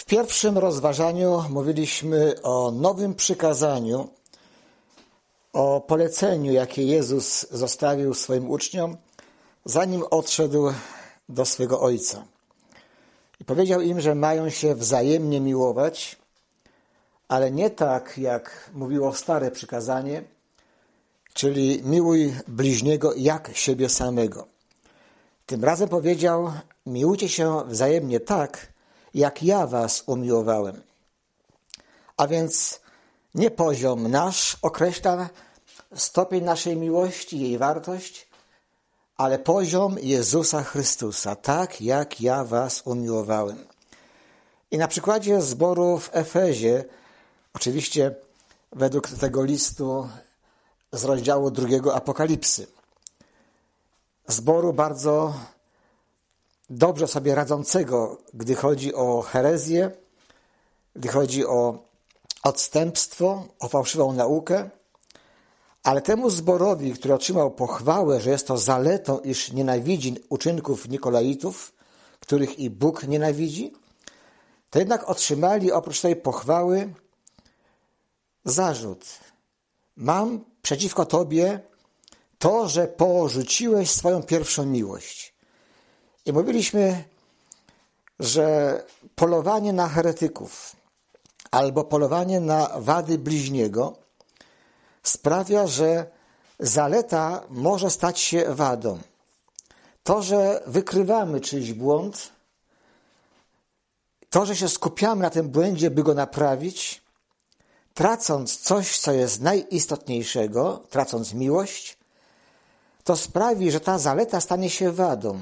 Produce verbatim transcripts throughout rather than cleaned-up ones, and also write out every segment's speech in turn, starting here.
pierwszym rozważaniu mówiliśmy o nowym przykazaniu, o poleceniu, jakie Jezus zostawił swoim uczniom, zanim odszedł do swego Ojca. I powiedział im, że mają się wzajemnie miłować, ale nie tak, jak mówiło stare przykazanie, czyli miłuj bliźniego jak siebie samego. Tym razem powiedział, miłujcie się wzajemnie tak, jak ja was umiłowałem. A więc nie poziom nasz określa stopień naszej miłości, jej wartość, ale poziom Jezusa Chrystusa, tak jak ja was umiłowałem. I na przykładzie zboru w Efezie, oczywiście według tego listu z rozdziału drugiego Apokalipsy, zboru bardzo dobrze sobie radzącego, gdy chodzi o herezję, gdy chodzi o odstępstwo, o fałszywą naukę, ale temu zborowi, który otrzymał pochwałę, że jest to zaletą, iż nienawidzi uczynków Nikolaitów, których i Bóg nienawidzi, to jednak otrzymali oprócz tej pochwały zarzut. Mam przeciwko Tobie to, że porzuciłeś swoją pierwszą miłość. I mówiliśmy, że polowanie na heretyków albo polowanie na wady bliźniego sprawia, że zaleta może stać się wadą. To, że wykrywamy czyjś błąd, to, że się skupiamy na tym błędzie, by go naprawić, tracąc coś, co jest najistotniejszego, tracąc miłość, to sprawi, że ta zaleta stanie się wadą.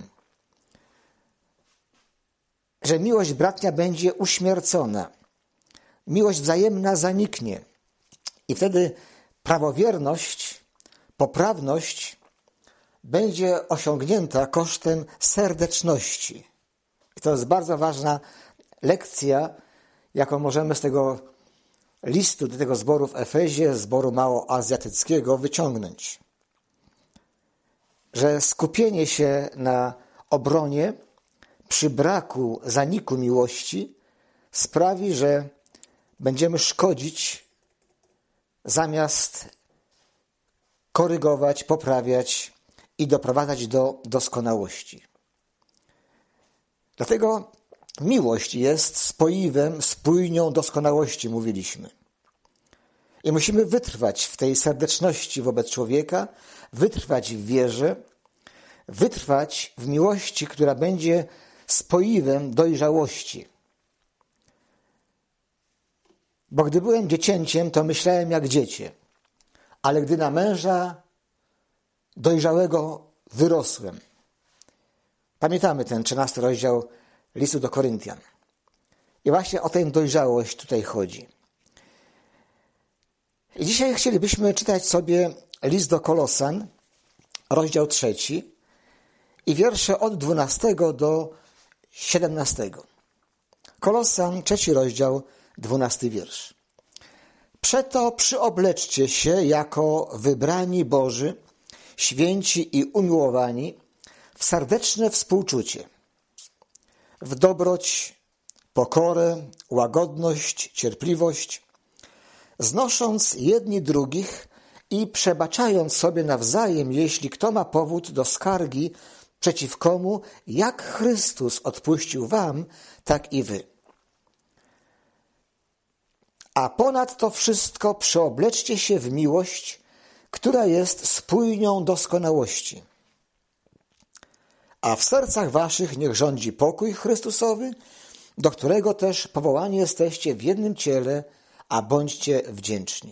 Że miłość bratnia będzie uśmiercona. Miłość wzajemna zaniknie. I wtedy prawowierność, poprawność będzie osiągnięta kosztem serdeczności. I to jest bardzo ważna lekcja, jaką możemy z tego listu do tego zboru w Efezie, zboru małoazjatyckiego, wyciągnąć. Że skupienie się na obronie przy braku, zaniku miłości sprawi, że będziemy szkodzić zamiast korygować, poprawiać i doprowadzać do doskonałości. Dlatego miłość jest spoiwem, spójnią doskonałości, mówiliśmy. I musimy wytrwać w tej serdeczności wobec człowieka, wytrwać w wierze, wytrwać w miłości, która będzie spoiwem dojrzałości. Bo gdy byłem dziecięciem, to myślałem jak dziecię, ale gdy na męża dojrzałego wyrosłem. Pamiętamy ten trzynasty rozdział listu do Koryntian. I właśnie o tę dojrzałość tutaj chodzi. I dzisiaj chcielibyśmy czytać sobie list do Kolosan, rozdział trzeci i wiersze od dwunastego do siedemnastego. Kolosan, trzeci rozdział, dwunasty wiersz. Przeto przyobleczcie się jako wybrani Boży, święci i umiłowani, w serdeczne współczucie, w dobroć, pokorę, łagodność, cierpliwość, znosząc jedni drugich i przebaczając sobie nawzajem, jeśli kto ma powód do skargi przeciw komu, jak Chrystus odpuścił wam, tak i wy. A ponad to wszystko przyobleczcie się w miłość, która jest spójnią doskonałości. A w sercach waszych niech rządzi pokój Chrystusowy, do którego też powołani jesteście w jednym ciele, a bądźcie wdzięczni.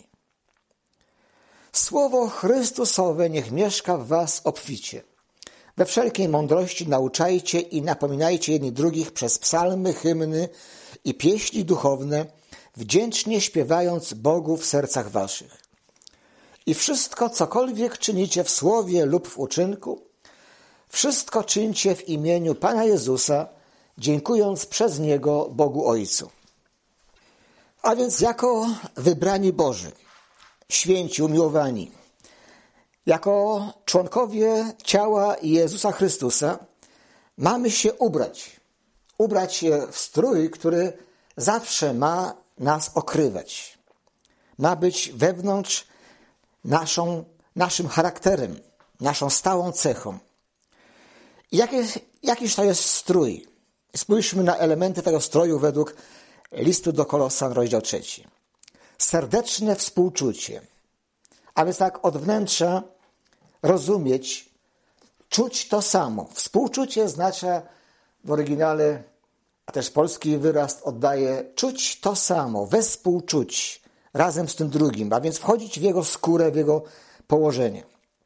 Słowo Chrystusowe niech mieszka w was obficie. We wszelkiej mądrości nauczajcie i napominajcie jedni drugich przez psalmy, hymny i pieśni duchowne, wdzięcznie śpiewając Bogu w sercach waszych. I wszystko, cokolwiek czynicie w słowie lub w uczynku, wszystko czyńcie w imieniu Pana Jezusa, dziękując przez Niego Bogu Ojcu. A więc jako wybrani Boży, święci, umiłowani, jako członkowie ciała Jezusa Chrystusa mamy się ubrać. Ubrać się w strój, który zawsze ma nas okrywać. Ma być wewnątrz naszą, naszym charakterem, naszą stałą cechą. I jaki, jakiż to jest strój? Spójrzmy na elementy tego stroju według listu do Kolosan, rozdział trzeci. Serdeczne współczucie. A więc tak od wnętrza rozumieć, czuć to samo. Współczucie oznacza w oryginale, a też polski wyraz oddaje czuć to samo, wespółczuć razem z tym drugim, a więc wchodzić w jego skórę, w jego położenie.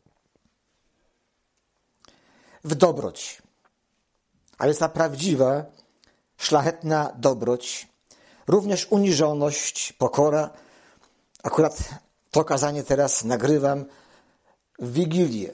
W dobroć, a więc ta prawdziwa, szlachetna dobroć, również uniżoność, pokora. Akurat to kazanie teraz nagrywam w Wigilię.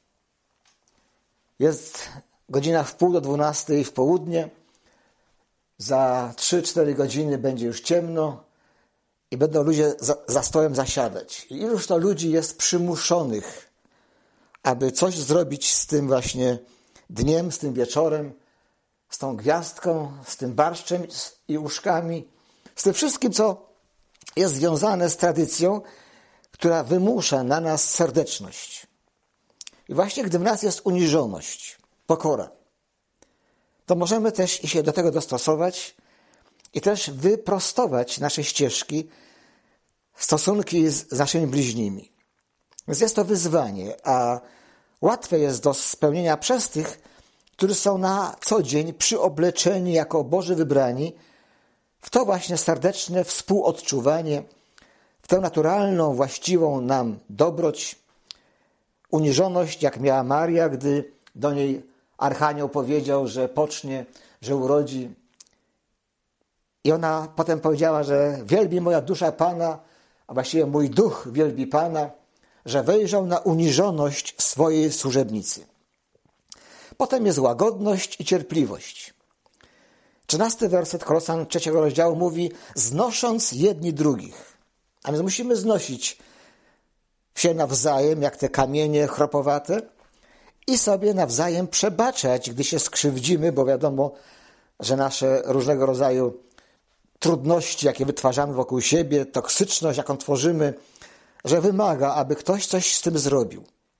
Jest godzina w pół do dwunastej w południe. Za trzy cztery godziny będzie już ciemno i będą ludzie za, za stołem zasiadać. I iluż to ludzi jest przymuszonych, aby coś zrobić z tym właśnie dniem, z tym wieczorem, z tą gwiazdką, z tym barszczem i łóżkami, z tym wszystkim, co jest związane z tradycją, która wymusza na nas serdeczność. I właśnie gdy w nas jest uniżoność, pokora, to możemy też i się do tego dostosować i też wyprostować nasze ścieżki, stosunki z naszymi bliźnimi. Więc jest to wyzwanie, a łatwe jest do spełnienia przez tych, którzy są na co dzień przyobleczeni jako Boży wybrani w to właśnie serdeczne współodczuwanie, w tę naturalną, właściwą nam dobroć, uniżoność, jak miała Maria, gdy do niej Archanioł powiedział, że pocznie, że urodzi. I ona potem powiedziała, że wielbi moja dusza Pana, a właściwie mój duch wielbi Pana, że wejrzał na uniżoność swojej służebnicy. Potem jest łagodność i cierpliwość. Trzynasty werset Kolosan trzeciego rozdziału mówi, znosząc jedni drugich. A więc musimy znosić się nawzajem, jak te kamienie chropowate, i sobie nawzajem przebaczać, gdy się skrzywdzimy, bo wiadomo, że nasze różnego rodzaju trudności, jakie wytwarzamy wokół siebie, toksyczność, jaką tworzymy, że wymaga, aby ktoś coś z tym zrobił.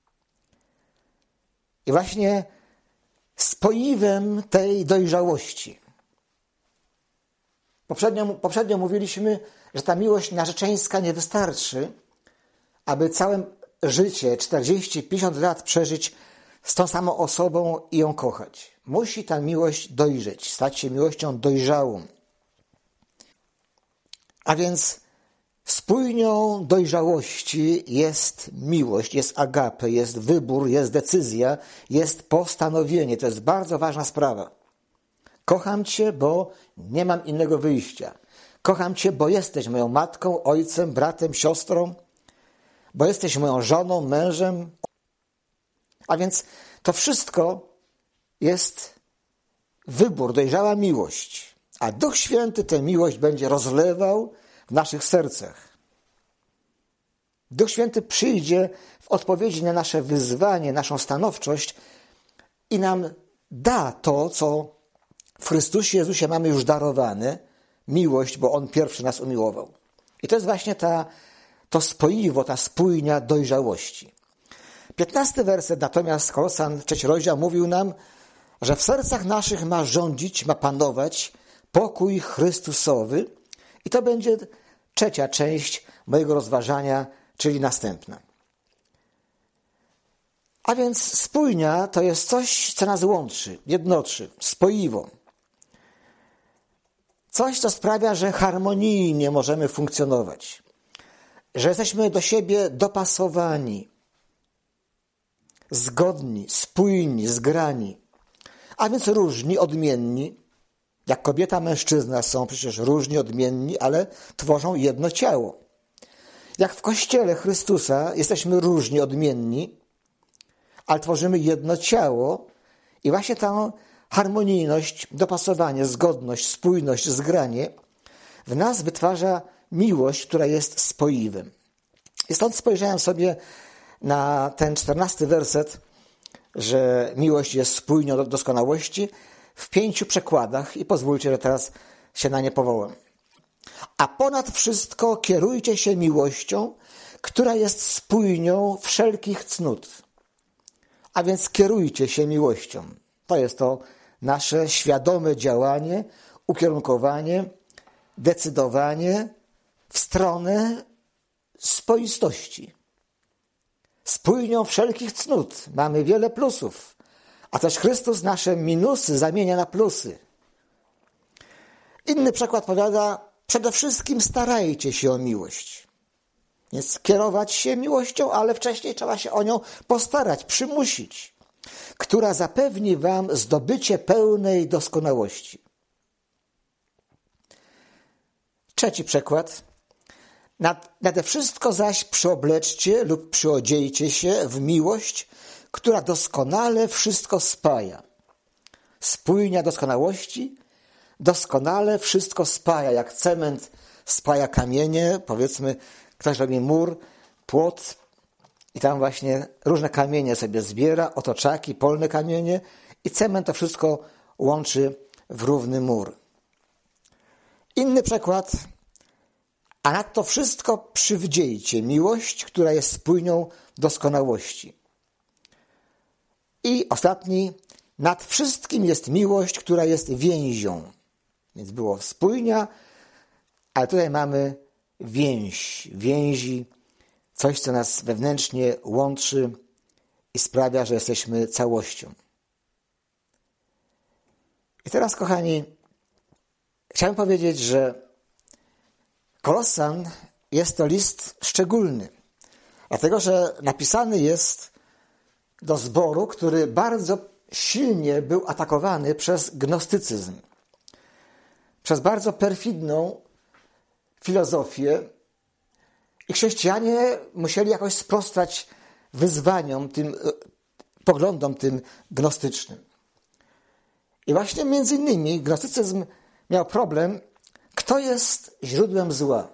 I właśnie spoiwem tej dojrzałości. Poprzednio, poprzednio mówiliśmy, że ta miłość narzeczeńska nie wystarczy, aby całe życie, czterdzieści pięćdziesiąt lat przeżyć z tą samą osobą i ją kochać. Musi ta miłość dojrzeć, stać się miłością dojrzałą. A więc spójnią dojrzałości jest miłość, jest agape, jest wybór, jest decyzja, jest postanowienie. To jest bardzo ważna sprawa. Kocham Cię, bo nie mam innego wyjścia. Kocham Cię, bo jesteś moją matką, ojcem, bratem, siostrą, bo jesteś moją żoną, mężem. A więc to wszystko jest wybór, dojrzała miłość. A Duch Święty tę miłość będzie rozlewał w naszych sercach. Duch Święty przyjdzie w odpowiedzi na nasze wyzwanie, naszą stanowczość i nam da to, co w Chrystusie Jezusie mamy już darowane, miłość, bo On pierwszy nas umiłował. I to jest właśnie ta, to spoiwo, ta spójnia dojrzałości. Piętnasty werset natomiast Kolosan, trzeci rozdział, mówił nam, że w sercach naszych ma rządzić, ma panować pokój Chrystusowy i to będzie trzecia część mojego rozważania, czyli następna. A więc spójnia to jest coś, co nas łączy, jednoczy, spoiwo. Coś, co sprawia, że harmonijnie możemy funkcjonować, że jesteśmy do siebie dopasowani, zgodni, spójni, zgrani, a więc różni, odmienni. Jak kobieta, mężczyzna są przecież różni, odmienni, ale tworzą jedno ciało. Jak w Kościele Chrystusa jesteśmy różni, odmienni, ale tworzymy jedno ciało i właśnie ta harmonijność, dopasowanie, zgodność, spójność, zgranie w nas wytwarza miłość, która jest spoiwem. I stąd spojrzałem sobie na ten czternasty werset, że miłość jest spójnią do doskonałości w pięciu przekładach i pozwólcie, że teraz się na nie powołam. A ponad wszystko kierujcie się miłością, która jest spójnią wszelkich cnót. A więc kierujcie się miłością. To jest to nasze świadome działanie, ukierunkowanie, decydowanie w stronę spoistości. Spójnią wszelkich cnót. Mamy wiele plusów, a też Chrystus nasze minusy zamienia na plusy. Inny przykład powiada, przede wszystkim starajcie się o miłość. Więc kierować się miłością, ale wcześniej trzeba się o nią postarać, przymusić, która zapewni wam zdobycie pełnej doskonałości. Trzeci przykład. Nade wszystko zaś przyobleczcie lub przyodziejcie się w miłość, która doskonale wszystko spaja. Spójnia doskonałości doskonale wszystko spaja, jak cement spaja kamienie, powiedzmy, ktoś robi mur, płot i tam właśnie różne kamienie sobie zbiera, otoczaki, polne kamienie i cement to wszystko łączy w równy mur. Inny przykład. A nad to wszystko przywdziejcie miłość, która jest spójnią doskonałości. I ostatni. Nad wszystkim jest miłość, która jest więzią. Więc było spójnia, ale tutaj mamy więź, więzi, coś, co nas wewnętrznie łączy i sprawia, że jesteśmy całością. I teraz, kochani, chciałem powiedzieć, że Kolosan jest to list szczególny, dlatego że napisany jest do zboru, który bardzo silnie był atakowany przez gnostycyzm, przez bardzo perfidną filozofię i chrześcijanie musieli jakoś sprostać wyzwaniom, tym poglądom tym gnostycznym. I właśnie między innymi gnostycyzm miał problem, kto jest źródłem zła.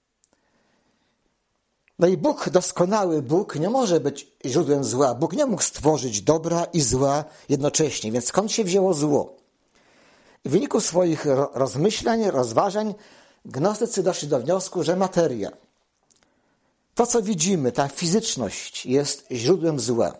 No i Bóg, doskonały Bóg, nie może być źródłem zła. Bóg nie mógł stworzyć dobra i zła jednocześnie, więc skąd się wzięło zło? I w wyniku swoich rozmyślań, rozważań, gnostycy doszli do wniosku, że materia, to co widzimy, ta fizyczność jest źródłem zła.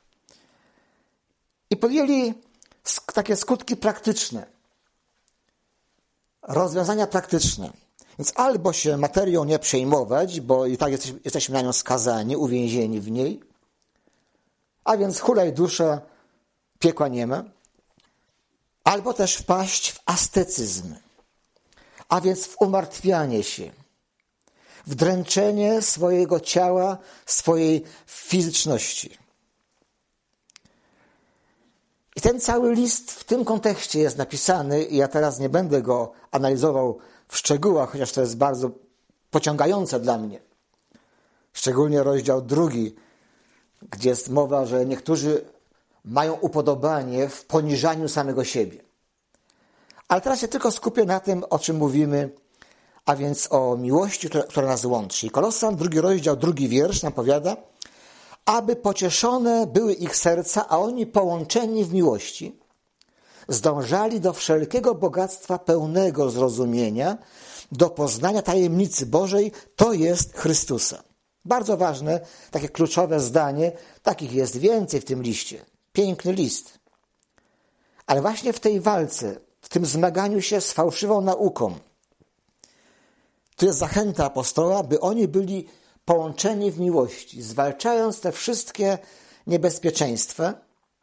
I podjęli takie skutki praktyczne, rozwiązania praktyczne. Więc albo się materią nie przejmować, bo i tak jesteśmy, jesteśmy na nią skazani, uwięzieni w niej, a więc hulaj dusza, piekła nie ma, albo też wpaść w ascetyzm, a więc w umartwianie się, w dręczenie swojego ciała, swojej fizyczności. I ten cały list w tym kontekście jest napisany i ja teraz nie będę go analizował w szczegółach, chociaż to jest bardzo pociągające dla mnie. Szczególnie rozdział drugi, gdzie jest mowa, że niektórzy mają upodobanie w poniżaniu samego siebie. Ale teraz się tylko skupię na tym, o czym mówimy, a więc o miłości, która nas łączy. I Kolosan, drugi rozdział, drugi wiersz nam powiada, aby pocieszone były ich serca, a oni połączeni w miłości, zdążali do wszelkiego bogactwa pełnego zrozumienia, do poznania tajemnicy Bożej, to jest Chrystusa. Bardzo ważne, takie kluczowe zdanie, takich jest więcej w tym liście. Piękny list. Ale właśnie w tej walce, w tym zmaganiu się z fałszywą nauką, to jest zachęta apostoła, by oni byli połączeni w miłości, zwalczając te wszystkie niebezpieczeństwa,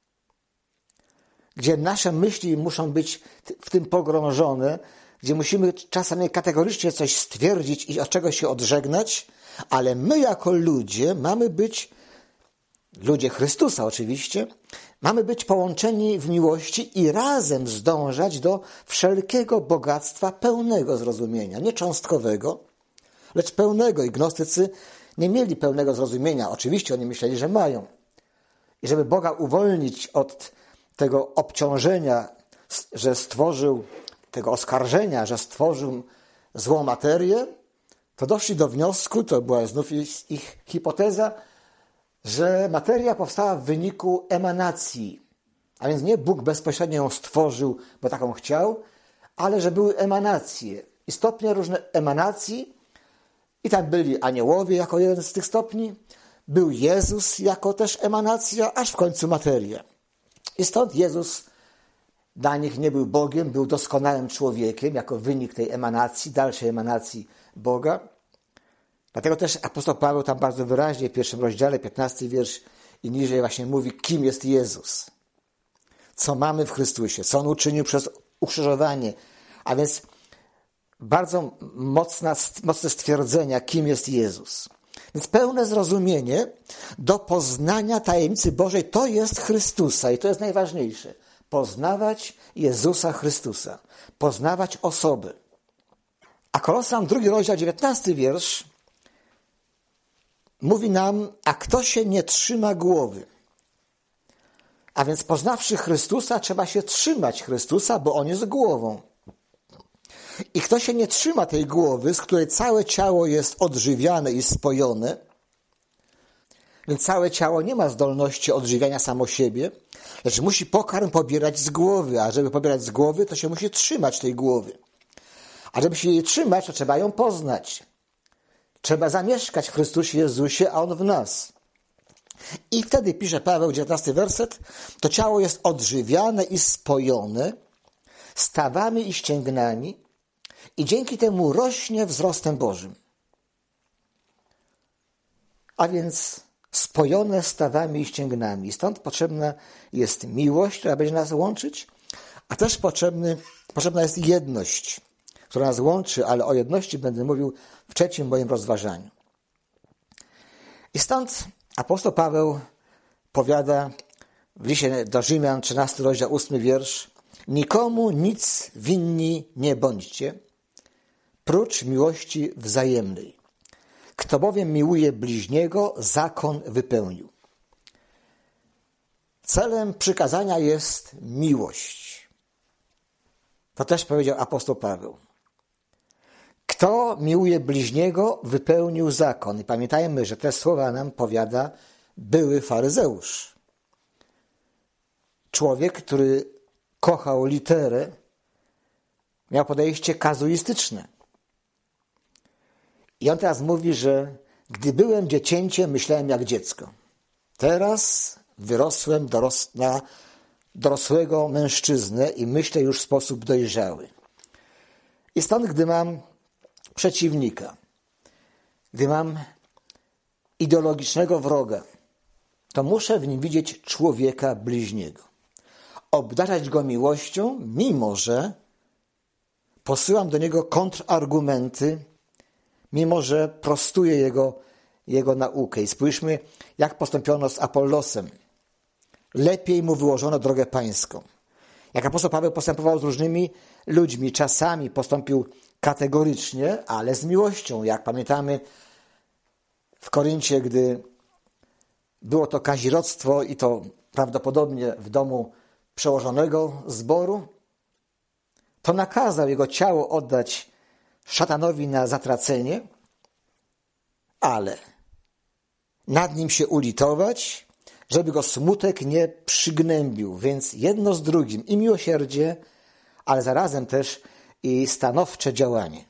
gdzie nasze myśli muszą być w tym pogrążone, gdzie musimy czasami kategorycznie coś stwierdzić i od czegoś się odżegnać, ale my jako ludzie mamy być, ludzie Chrystusa oczywiście, mamy być połączeni w miłości i razem zdążać do wszelkiego bogactwa pełnego zrozumienia, nie cząstkowego, lecz pełnego. I gnostycy nie mieli pełnego zrozumienia. Oczywiście oni myśleli, że mają. I żeby Boga uwolnić od tego obciążenia, że stworzył, tego oskarżenia, że stworzył złą materię, to doszli do wniosku, to była znów ich hipoteza, że materia powstała w wyniku emanacji. A więc nie Bóg bezpośrednio ją stworzył, bo taką chciał, ale że były emanacje. i stopnie różne emanacji. I tam byli aniołowie jako jeden z tych stopni. Był Jezus jako też emanacja, aż w końcu materia. I stąd Jezus dla nich nie był Bogiem, był doskonałym człowiekiem, jako wynik tej emanacji, dalszej emanacji Boga. Dlatego też apostoł Paweł tam bardzo wyraźnie w pierwszym rozdziale, piętnasty wiersz i niżej właśnie mówi, kim jest Jezus. Co mamy w Chrystusie, co On uczynił przez ukrzyżowanie. A więc bardzo mocna, mocne stwierdzenia, kim jest Jezus. Więc pełne zrozumienie do poznania tajemnicy Bożej to jest Chrystusa i to jest najważniejsze. Poznawać Jezusa Chrystusa. Poznawać osoby. A Kolosan, drugi rozdział, dziewiętnasty wiersz mówi nam, a kto się nie trzyma głowy. A więc poznawszy Chrystusa, trzeba się trzymać Chrystusa, bo On jest głową. I kto się nie trzyma tej głowy, z której całe ciało jest odżywiane i spojone, więc całe ciało nie ma zdolności odżywiania samo siebie, lecz musi pokarm pobierać z głowy, a żeby pobierać z głowy, to się musi trzymać tej głowy. A żeby się jej trzymać, to trzeba ją poznać. Trzeba zamieszkać w Chrystusie Jezusie, a On w nas. I wtedy, pisze Paweł, dziewiętnasty werset, to ciało jest odżywiane i spojone stawami i ścięgnami i dzięki temu rośnie wzrostem Bożym. A więc spojone stawami i ścięgnami. Stąd potrzebna jest miłość, która będzie nas łączyć, a też potrzebny, potrzebna jest jedność, która nas łączy, ale o jedności będę mówił w trzecim moim rozważaniu. I stąd apostoł Paweł powiada w liście do Rzymian, trzynasty rozdział, ósmy wiersz, nikomu nic winni nie bądźcie, prócz miłości wzajemnej. Kto bowiem miłuje bliźniego, zakon wypełnił. Celem przykazania jest miłość. To też powiedział apostoł Paweł. Kto miłuje bliźniego, wypełnił zakon. I pamiętajmy, że te słowa nam powiada były faryzeusz. Człowiek, który kochał literę, miał podejście kazuistyczne. I on teraz mówi, że gdy byłem dziecięciem, myślałem jak dziecko. Teraz wyrosłem doros- na dorosłego mężczyznę i myślę już w sposób dojrzały. I stąd, gdy mam przeciwnika, gdy mam ideologicznego wroga, to muszę w nim widzieć człowieka bliźniego. Obdarzać go miłością, mimo że posyłam do niego kontrargumenty, mimo że prostuję jego, jego naukę. I spójrzmy, jak postąpiono z Apollosem. Lepiej mu wyłożono drogę pańską. Jak apostoł Paweł postępował z różnymi ludźmi, czasami postąpił kategorycznie, ale z miłością. Jak pamiętamy w Koryncie, gdy było to kazirodztwo i to prawdopodobnie w domu przełożonego zboru, to nakazał jego ciało oddać szatanowi na zatracenie, ale nad nim się ulitować, żeby go smutek nie przygnębił. Więc jedno z drugim i miłosierdzie, ale zarazem też i stanowcze działanie.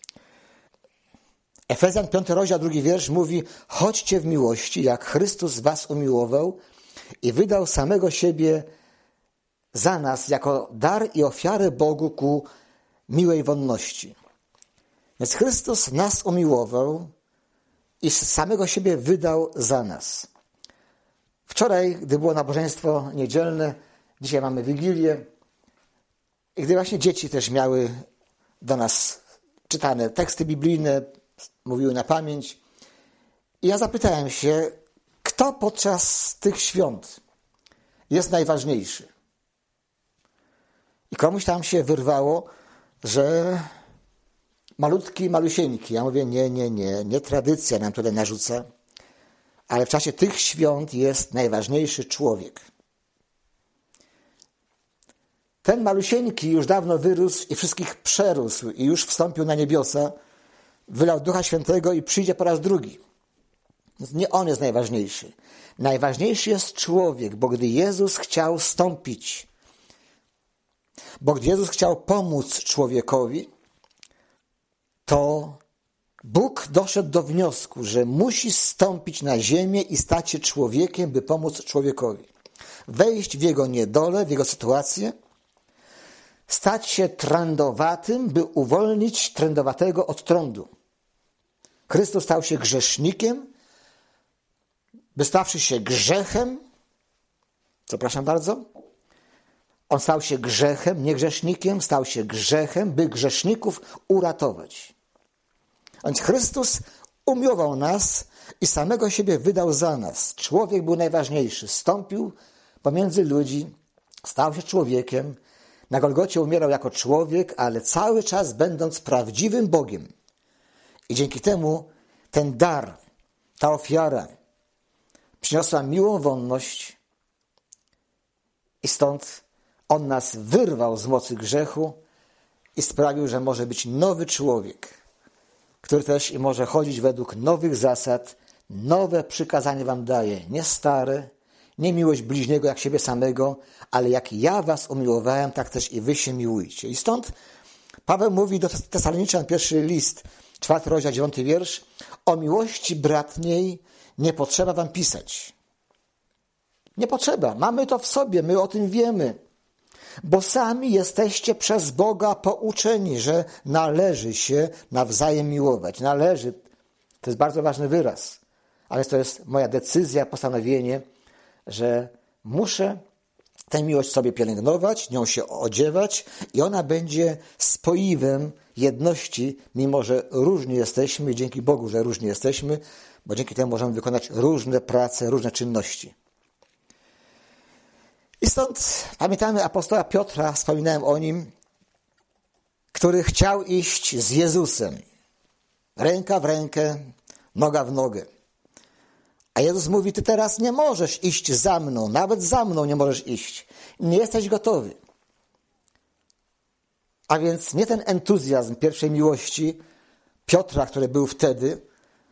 Efezjan piąty rozdział, drugi wiersz mówi: chodźcie w miłości, jak Chrystus was umiłował i wydał samego siebie za nas jako dar i ofiarę Bogu ku miłej wonności. Więc Chrystus nas umiłował i samego siebie wydał za nas. Wczoraj, gdy było nabożeństwo niedzielne, dzisiaj mamy Wigilię, i gdy właśnie dzieci też miały do nas czytane teksty biblijne, mówiły na pamięć, i ja zapytałem się, kto podczas tych świąt jest najważniejszy. I komuś tam się wyrwało, że malutki, malusieńki. Ja mówię, nie, nie, nie, nie tradycja nam tutaj narzuca, ale w czasie tych świąt jest najważniejszy człowiek. Ten malusieńki już dawno wyrósł i wszystkich przerósł i już wstąpił na niebiosa, wylał Ducha Świętego i przyjdzie po raz drugi. Więc nie on jest najważniejszy. Najważniejszy jest człowiek, bo gdy Jezus chciał stąpić, bo gdy Jezus chciał pomóc człowiekowi, to Bóg doszedł do wniosku, że musi zstąpić na ziemię i stać się człowiekiem, by pomóc człowiekowi. Wejść w jego niedolę, w jego sytuację, stać się trędowatym, by uwolnić trędowatego od trądu. Chrystus stał się grzesznikiem, by stawszy się grzechem, przepraszam bardzo, on stał się grzechem, nie grzesznikiem, stał się grzechem, by grzeszników uratować. Więc Chrystus umiłował nas i samego siebie wydał za nas. Człowiek był najważniejszy. Stąpił pomiędzy ludzi, stał się człowiekiem. Na Golgocie umierał jako człowiek, ale cały czas będąc prawdziwym Bogiem. I dzięki temu ten dar, ta ofiara przyniosła miłą wonność i stąd on nas wyrwał z mocy grzechu i sprawił, że może być nowy człowiek, który też i może chodzić według nowych zasad. Nowe przykazanie wam daję, nie stare, nie miłość bliźniego jak siebie samego, ale jak ja was umiłowałem, tak też i wy się miłujcie. I stąd Paweł mówi do Tesaloniczan, pierwszy list, czwarty rozdział, dziewiąty wiersz, o miłości bratniej nie potrzeba wam pisać. Nie potrzeba, mamy to w sobie, my o tym wiemy, bo sami jesteście przez Boga pouczeni, że należy się nawzajem miłować. Należy, to jest bardzo ważny wyraz, ale to jest moja decyzja, postanowienie, że muszę tę miłość sobie pielęgnować, nią się odziewać i ona będzie spoiwem jedności, mimo że różni jesteśmy i dzięki Bogu, że różni jesteśmy, bo dzięki temu możemy wykonać różne prace, różne czynności. I stąd pamiętamy apostoła Piotra, wspominałem o nim, który chciał iść z Jezusem. Ręka w rękę, noga w nogę. A Jezus mówi, ty teraz nie możesz iść za mną, nawet za mną nie możesz iść. Nie jesteś gotowy. A więc nie ten entuzjazm pierwszej miłości Piotra, który był wtedy,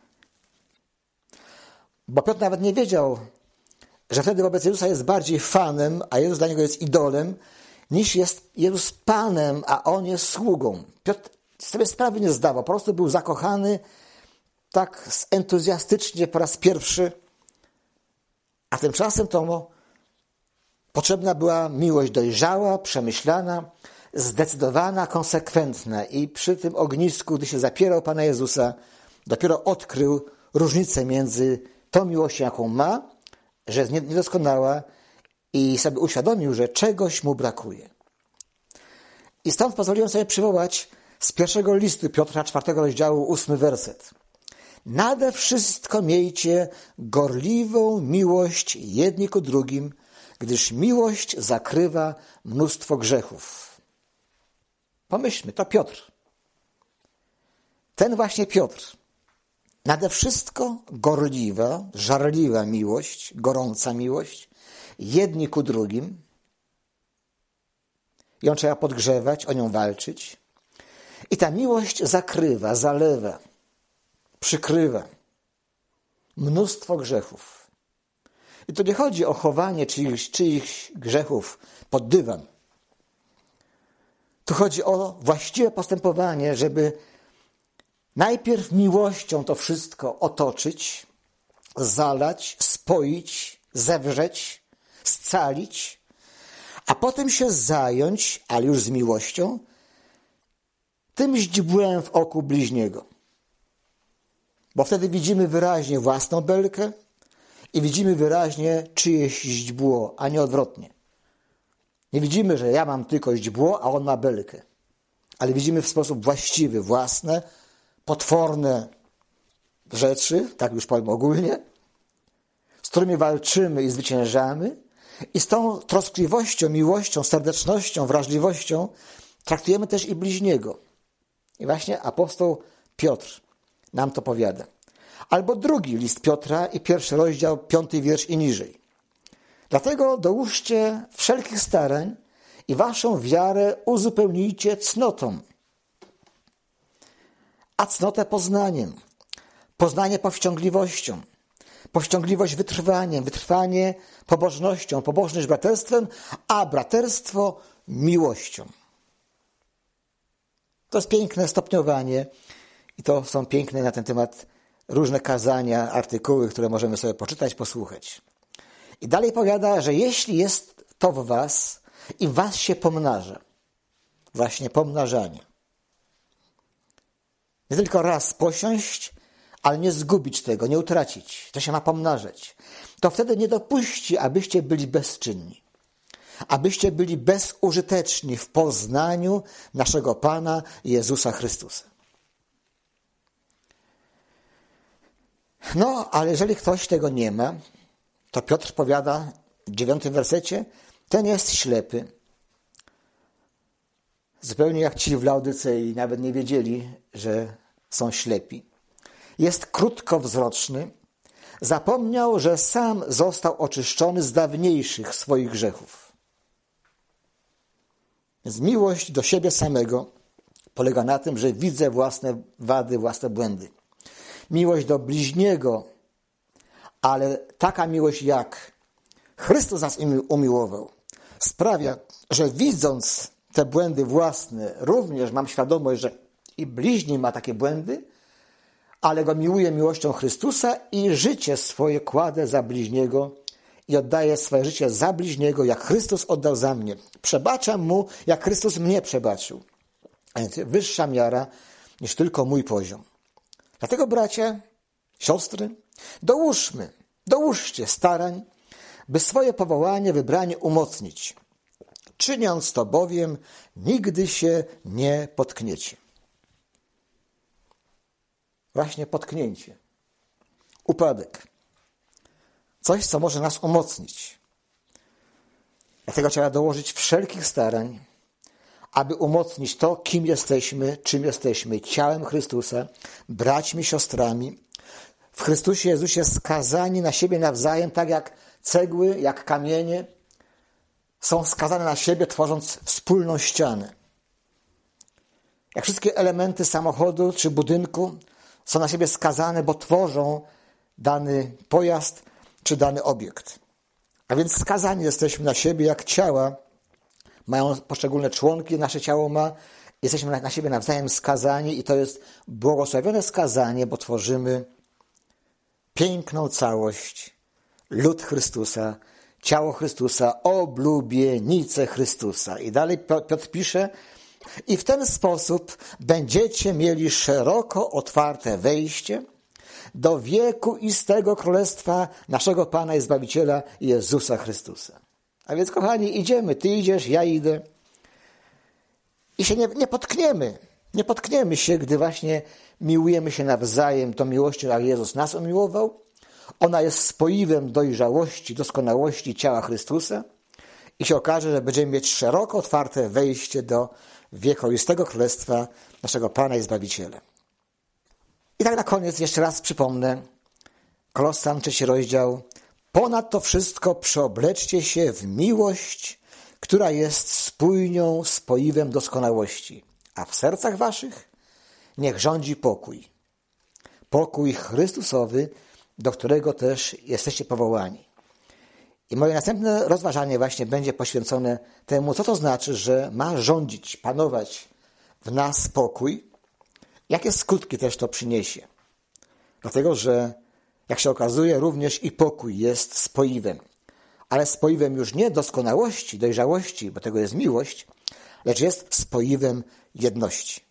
bo Piotr nawet nie wiedział, że wtedy wobec Jezusa jest bardziej fanem, a Jezus dla niego jest idolem, niż jest Jezus Panem, a On jest sługą. Piotr sobie sprawy nie zdawał, po prostu był zakochany tak entuzjastycznie po raz pierwszy, a tymczasem to potrzebna była miłość dojrzała, przemyślana, zdecydowana, konsekwentna i przy tym ognisku, gdy się zapierał Pana Jezusa, dopiero odkrył różnicę między tą miłością, jaką ma, że jest niedoskonała i sobie uświadomił, że czegoś mu brakuje. I stąd pozwoliłem sobie przywołać z pierwszego listu Piotra, czwartego rozdziału, ósmy werset. Nade wszystko miejcie gorliwą miłość jedni ku drugim, gdyż miłość zakrywa mnóstwo grzechów. Pomyślmy, to Piotr. Ten właśnie Piotr. Nade wszystko gorliwa, żarliwa miłość, gorąca miłość, jedni ku drugim. Ją trzeba podgrzewać, o nią walczyć. I ta miłość zakrywa, zalewa, przykrywa mnóstwo grzechów. I tu nie chodzi o chowanie czyichś, czyichś grzechów pod dywan. Tu chodzi o właściwe postępowanie, żeby najpierw miłością to wszystko otoczyć, zalać, spoić, zewrzeć, scalić, a potem się zająć, ale już z miłością, tym źdźbłem w oku bliźniego. Bo wtedy widzimy wyraźnie własną belkę i widzimy wyraźnie czyjeś źdźbło, a nie odwrotnie. Nie widzimy, że ja mam tylko źdźbło, a on ma belkę. Ale widzimy w sposób właściwy własne, potworne rzeczy, tak już powiem ogólnie, z którymi walczymy i zwyciężamy i z tą troskliwością, miłością, serdecznością, wrażliwością traktujemy też i bliźniego. I właśnie apostoł Piotr nam to powiada. Albo drugi list Piotra i pierwszy rozdział, piąty wiersz i niżej. Dlatego dołóżcie wszelkich starań i waszą wiarę uzupełnijcie cnotą. A cnotę poznaniem, poznanie powściągliwością, powściągliwość wytrwaniem, wytrwanie pobożnością, pobożność braterstwem, a braterstwo miłością. To jest piękne stopniowanie I to są piękne na ten temat różne kazania, artykuły, które możemy sobie poczytać, posłuchać. I dalej powiada, że jeśli jest to w was i w was się pomnaża, właśnie pomnażanie, nie tylko raz posiąść, ale nie zgubić tego, nie utracić. To się ma pomnażać. To wtedy nie dopuści, abyście byli bezczynni. Abyście byli bezużyteczni w poznaniu naszego Pana Jezusa Chrystusa. No, ale jeżeli ktoś tego nie ma, to Piotr powiada w dziewiątym wersecie, ten jest ślepy. Zupełnie jak ci w Laodycei nawet nie wiedzieli, że są ślepi. Jest krótkowzroczny. Zapomniał, że sam został oczyszczony z dawniejszych swoich grzechów. Więc miłość do siebie samego polega na tym, że widzę własne wady, własne błędy. Miłość do bliźniego, ale taka miłość jak Chrystus nas umiłował, sprawia, że widząc te błędy własne, również mam świadomość, że i bliźni ma takie błędy, ale go miłuję miłością Chrystusa i życie swoje kładę za bliźniego i oddaję swoje życie za bliźniego, jak Chrystus oddał za mnie. Przebaczam mu, jak Chrystus mnie przebaczył. A więc wyższa miara niż tylko mój poziom. Dlatego, bracia, siostry, dołóżmy, dołóżcie starań, by swoje powołanie, wybranie umocnić. Czyniąc to bowiem, nigdy się nie potkniecie. Właśnie potknięcie, upadek. Coś, co może nas umocnić. Dlatego trzeba dołożyć wszelkich starań, aby umocnić to, kim jesteśmy, czym jesteśmy, ciałem Chrystusa, braćmi, siostrami, w Chrystusie Jezusie skazani na siebie nawzajem, tak jak cegły, jak kamienie, są skazane na siebie, tworząc wspólną ścianę. Jak wszystkie elementy samochodu czy budynku są na siebie skazane, bo tworzą dany pojazd czy dany obiekt. A więc skazani jesteśmy na siebie jak ciała, mają poszczególne członki, nasze ciało ma, jesteśmy na, na siebie nawzajem skazani i to jest błogosławione skazanie, bo tworzymy piękną całość, lud Chrystusa, ciało Chrystusa, oblubienicę Chrystusa. I dalej Piotr pisze, i w ten sposób będziecie mieli szeroko otwarte wejście do wieku istego królestwa naszego Pana i Zbawiciela Jezusa Chrystusa. A więc, kochani, idziemy, ty idziesz, ja idę. I się nie, nie potkniemy. Nie potkniemy się, gdy właśnie miłujemy się nawzajem tą miłością, jak Jezus nas umiłował. Ona jest spoiwem dojrzałości, doskonałości ciała Chrystusa. I się okaże, że będziemy mieć szeroko otwarte wejście do wiekuistego królestwa naszego Pana i Zbawiciela. I tak na koniec jeszcze raz przypomnę, Kolosan, trzeci rozdział. Ponad to wszystko przeobleczcie się w miłość, która jest spójnią, spoiwem doskonałości. A w sercach waszych niech rządzi pokój. Pokój Chrystusowy, do którego też jesteście powołani. I moje następne rozważanie właśnie będzie poświęcone temu, co to znaczy, że ma rządzić, panować w nas pokój. Jakie skutki też to przyniesie. Dlatego, że jak się okazuje, również i pokój jest spoiwem. Ale spoiwem już nie doskonałości, dojrzałości, bo tego jest miłość, lecz jest spoiwem jedności.